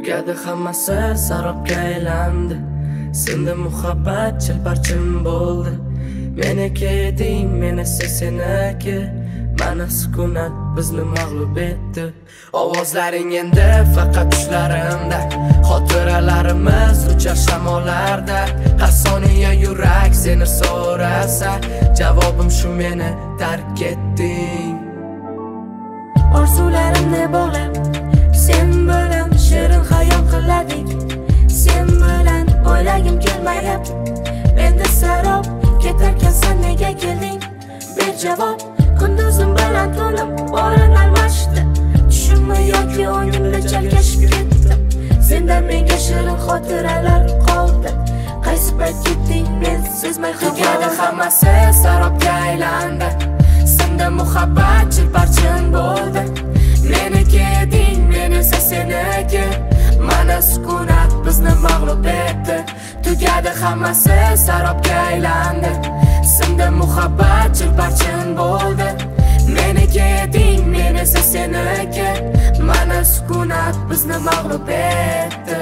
Tugadi hammasi sarobga aylandi. Sindi muhabbat chilparchin bo'ldi. Meniki eding, men esa seniki. Mana sukunat bizni mag'lub etdi. Ovozlaring endi faqat tushlarimda. Xotiralarimiz uchar shamollarda. Har soniya yurak seni so'rasa, javobim shu, meni tark etding. Orzularimni bog'lab, sen bilan shirin xayol qiladik. Sen bilan o'ylagim kelmayapti. Endi sarob ketarkansan, nega kelding? Ber javob. Kunduzim bilan to'lib o'rin almashdi. Tushimmi yoki o'ngimda chalkashib ketdim. Sendan menga shirin xotiralar qoldi. Qaysi payt ketding, men sezmay Tugadi hammasi sarobga aylandi. Sindi muhabbat chilparchin bo'ldi. Meniki eding, men esa seniki. Mana sukunat bizni mag'lub etdi. Tugadi hammasi sarobga aylandi. Sindi muhabbat chilparchin bo'ldi. Meniki eding, men esa seniki. Mana sukunat bizni mag'lub etdi.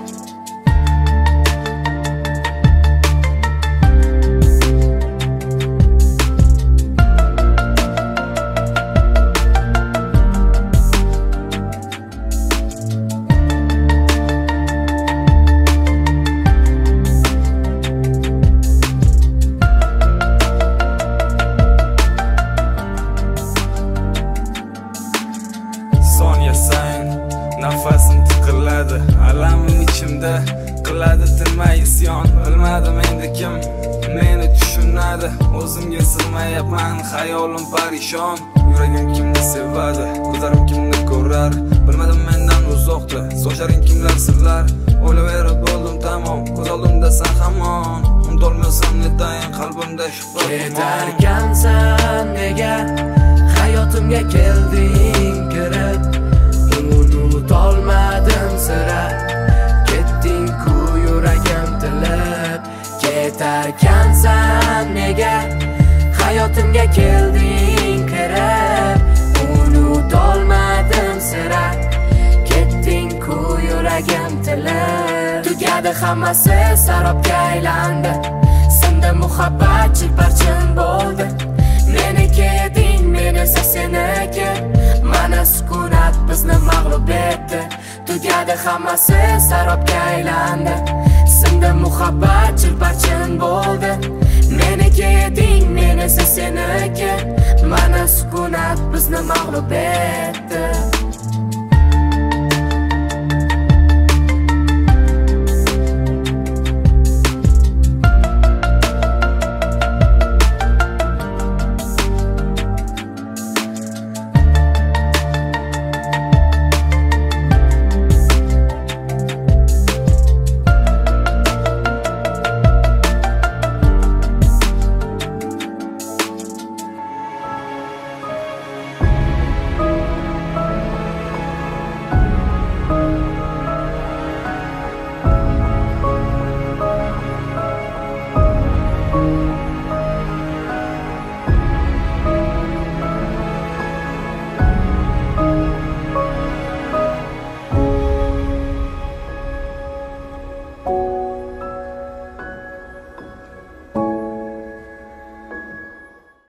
Nafasim tiqilladi, alamim ichimda qiladi tinmay isyon. Bilmadim endi kim meni tushunadi. O'zimga sig'mayapman, xayolim parishon. Yuragim kimni sevadi, ko'zlarim kimni ko'rar. Bilmadim mendan uzoqda sochlaring kimlar sirlar. O'ylaverib bo'ldim tamom, ko'z oldimdasan hamon. Unutolmasam netayin qalbimda shubha. Ketarkansan nega hayotimga kelding kirib. Unutolmadim sira, ketding-ku yuragim tilib. Ketarkansan nega hayotimga kelding kirib. Unutolmadim sira, ketding-ku yuragim tilib. Tugadi hammasi sarobga aylandi. Sindi muhabbat chilparchin bo'ldi. Meniki eding, men esa seniki. Mana sukunat bizni mag'lub etdi. Tugadi hammasi sarobga aylandi. Sindi muhabbat chilparchin bo'ldi. Meniki eding, men esa seniki. Mana sukunat bizni mag'lub etdi.